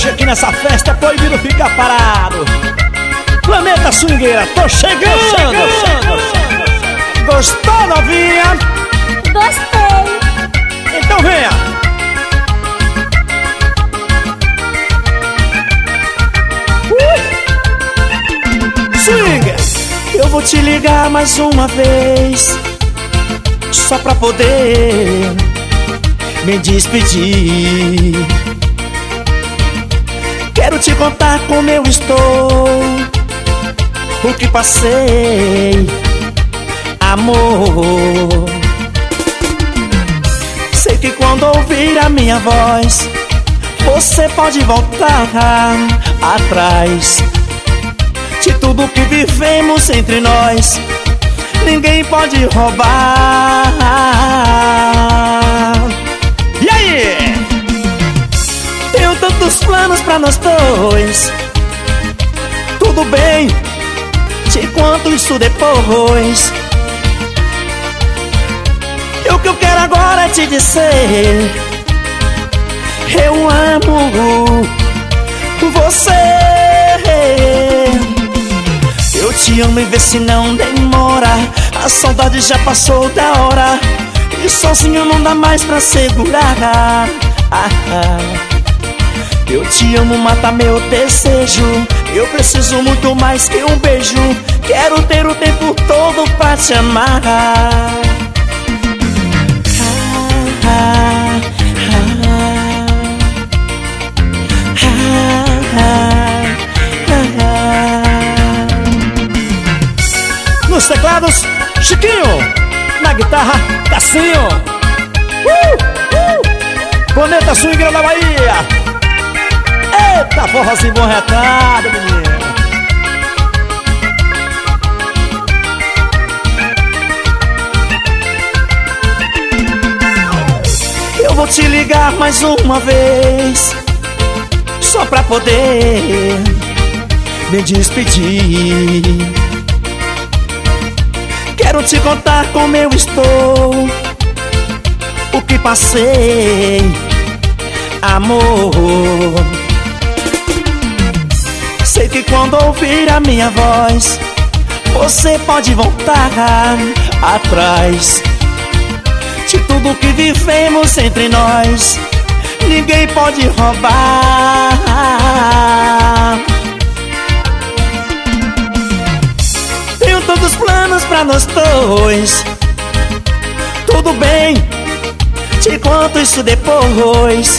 Hoje aqui nessa festa é proibido ficar parado. Planeta Swingueira, tô chegando. Gostou, novinha? Gostei. Então venha. Swing! Eu vou te ligar mais uma vez, só pra poder me despedir. Quero te contar como eu estou, o que passei, amor. Sei que quando ouvir a minha voz, você pode voltar atrás. De tudo que vivemos entre nós, ninguém pode roubar. E aí? Tenho tantos planos pra nós dois. Tudo bem, te conto isso depois. E o que eu quero agora é te dizer: eu amo você. Eu te amo e vê se não demora. A saudade já passou da hora e sozinho não dá mais pra segurar. Eu te amo, mata meu desejo. Eu preciso muito mais que um beijo. Quero ter o tempo todo pra te amar. Nos teclados, Chiquinho. Na guitarra, Cassinho. Planeta Swingueira da Bahia. Eita, forrozinho bom retado, menino. Eu vou te ligar mais uma vez, só pra poder me despedir. Quero te contar como eu estou, o que passei, amor. Sei que quando ouvir a minha voz, você pode voltar atrás. De tudo que vivemos entre nós, ninguém pode roubar. Tenho tantos planos pra nós dois. Tudo bem, te conto isso depois.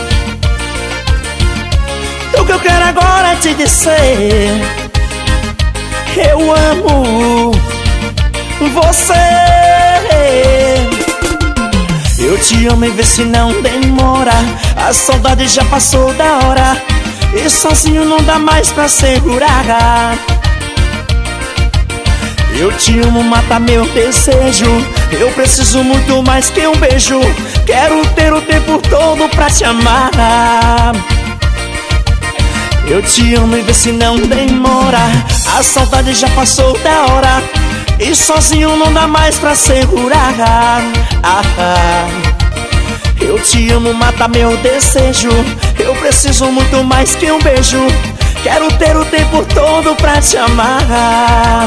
O que eu quero agora é te dizer: eu amo você. Eu te amo e vê se não demora. A saudade já passou da hora e sozinho não dá mais pra segurar. Eu te amo, mata meu desejo. Eu preciso muito mais que um beijo. Quero ter o tempo todo pra te amar. Eu te amo e vê se não demora. A saudade já passou da hora e sozinho não dá mais pra segurar. Eu te amo, mata meu desejo. Eu preciso muito mais que um beijo. Quero ter o tempo todo pra te amar.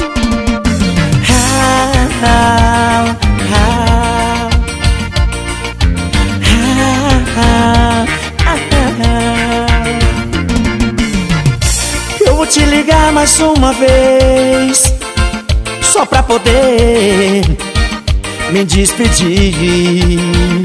Eu vou te ligar mais uma vez, só pra poder me despedir.